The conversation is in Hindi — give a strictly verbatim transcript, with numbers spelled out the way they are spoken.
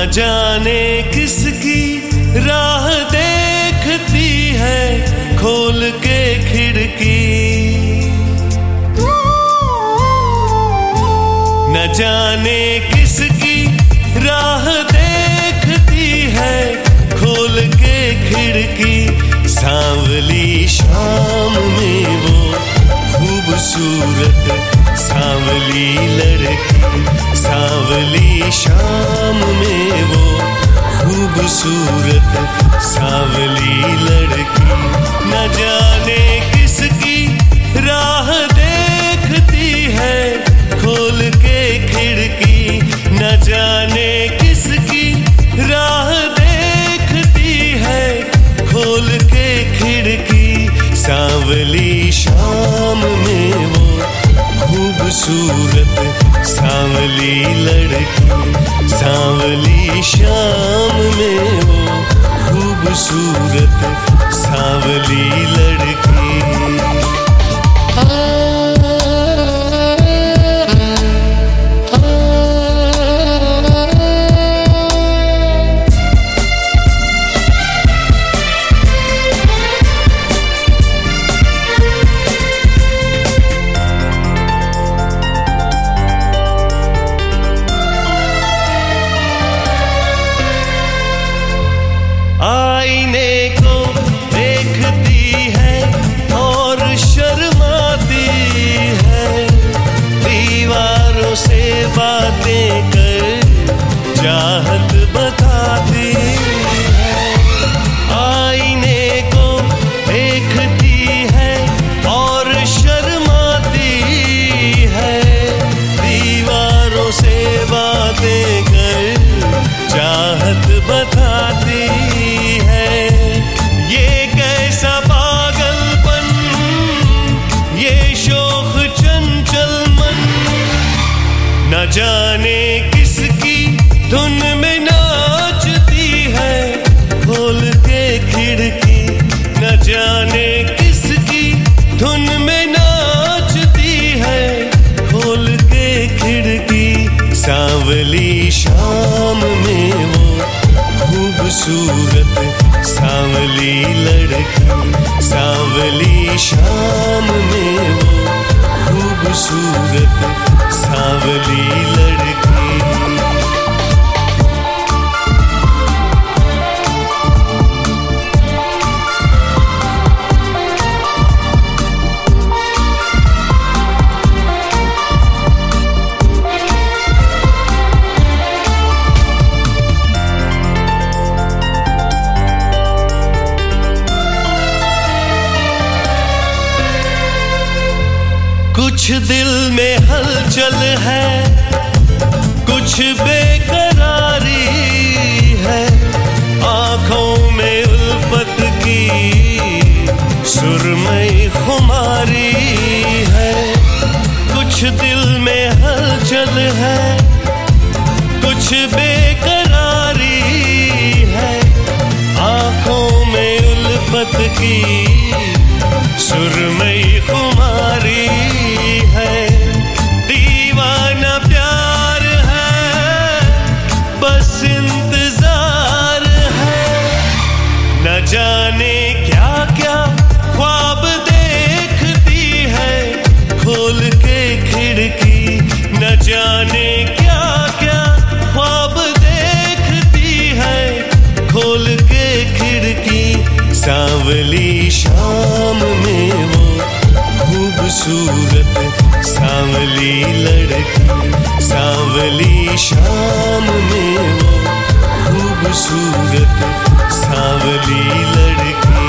जाने किसकी राह देखती है खोल के खिड़की, न जाने किसकी राह देखती है खोल के खिड़की। सांवली शाम में वो खूबसूरत सांवली लड़की, सांवली शाम में वो खूबसूरत सांवली लड़की। न जाने किसकी राह देखती है खोल के खिड़की, न जाने किसकी राह देखती है खोल के खिड़की। सांवली शाम में वो खूबसूरत सांवली लड़की, सांवली शाम में वो खूबसूरत सांवली लड़की। आईने को देखती है और शर्माती है, दीवारों से बातें कर चाहत बताती है। आईने को देखती है और शर्माती है, दीवारों से बातें कर चाहत बताती है। ये कैसा पागलपन, ये शोख चंचल मन, न जाने किसकी धुन में नाचती है खोल के खिड़की, न जाने किसकी धुन में नाचती है खोल के खिड़की। सांवली शाम में वो खूबसूरत सांवली लड़की, सांवली शाम में वो खूबसूरत सांवली लड़की। कुछ दिल में हलचल है, कुछ बेकरारी है, आंखों में उल्फत की सुरमई खुमारी है। कुछ दिल में हलचल है, कुछ बेकरारी है, आंखों में उल्फत की सुरमई खुमारी है। दीवाना प्यार है, बस इंतजार है, न जाने क्या क्या ख्वाब देखती है खोल के खिड़की, न जाने क्या क्या ख्वाब देखती है खोल के खिड़की। सांवली शाम में वो खूबसूरत सांवली लड़की, सांवली शाम में वो खूबसूरत सांवली लड़की।